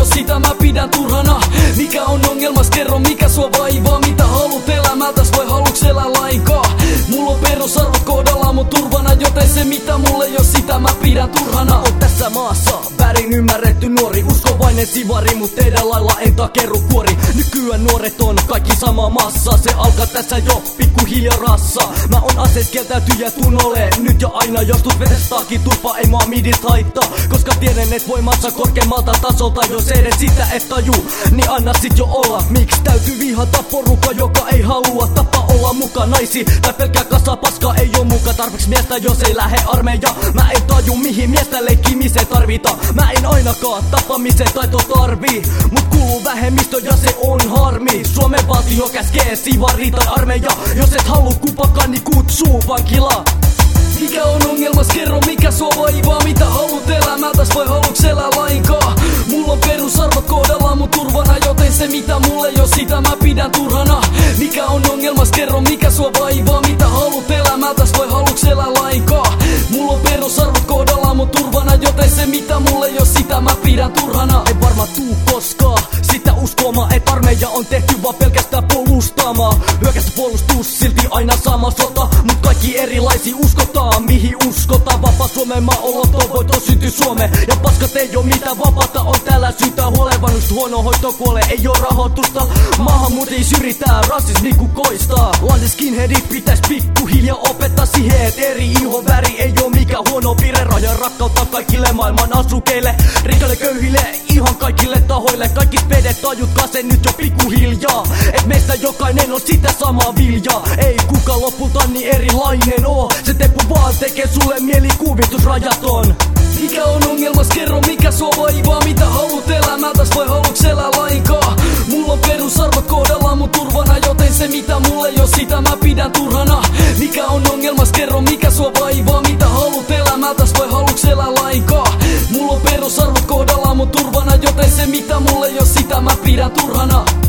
jos sitä mä pidän turhana. Mikä on ongelmas, kerro mikä sua vaivaa. Mitä haluut elämältäs vai haluuks elää lainkaan? Mulla on perusarvot kohdalla mun turvana, joten se mitä mulle jos sitä mä pidän turhana. On tässä maassa väärin ymmärretty nuori, uskovainen sivari, mut teidän lailla en takerru kuori. Nykyään nuoret on kaikki sama massa, se alkaa tässä jo pikkuhiljaa rassa. Mä on aseet kieltäytyjä tunnolle, nyt ja aina jos tuut vedestaakin turpa ei mua midistä haittaa. Koska tiedän et voi matsa korkeammalta tasolta, jos edes sitä et taju, niin anna sit jo olla. Miks täytyy vihata porukka, joka ei halua tapa olla muka naisi? Tai pelkää kasa paskaa ei oo muka tarpeeksi miestä, jos ei lähe armeija. Mä en taju mihin miestä leikkimiseen tarvita. Mä en ainakaan tappamisen taito tarvii, mut kuuluu vähemmistö ja se on harmi. Suomen valtio käskee sivari tai armeija, jos et haluu kupakaan niin kutsuu vankilaa. Mikä on ongelmas, kerro mikä sua vaivaa. Mitä haluut elämältäs vai haluuks elää lainkaan? Mulla on perusarvot kohdalla mun turvana, joten se mitä mulle jos sitä mä pidän turhana. Mikä on ongelmas, kerro mikä sua vaivaa. Mitä haluut elämältäs vai haluuks elää lainkaan? Mulla on perusarvot kohdalla mun turvana, joten se mitä mulle jos sitä mä pidän turhana. En varma tuu koskaan sitä uskomaan, et armeija on tehty vaan pelkästään puolustamaan. Hyökästä puolustus silti aina sama sota, mut kaikki erilaisia uskotaan. Mihin uskotaan? Vapaa Suomen maa oloton voito syntyy Suomeen. Ja paskat ei oo mitään vapaata, on täällä syytä huolevan. Just huono hoito kuolee, ei oo rahoitusta. Maahanmuuttajia syrjitään, rasismi kukoistaa. Landen skinheadit pitäis pikkuhiljaa opettaa siihen, et eri ihon väri ei oo mikään huono piirre. Rajan rakkautta kaikille maailman asukeille, rikkaille köyhille, ihan kaikille tahoille. Kaikki pedet tajutkaa sen nyt jo pikkuhiljaa, et meistä jokainen on sitä samaa viljaa. Ei kuka lopulta niin erilainen oo, se teppu vaan tekee sulle mielikuvitus rajaton. Mikä on ongelmas, kerro mikä sua vaivaa. Mitä haluut elämältäs vai haluuks elää lainkaan? Mulla on perusarvot kohdalla mun turvana, joten se mitä mulle jos sitä mä pidän turhana. Mikä on ongelmas, kerro mikä sua vaivaa. Mitä haluut elämältäs vai haluuks elää lainkaan? Mulla on perusarvot kohdalla mun turvana, joten se mitä mulle jos sitä mä pidän turhana.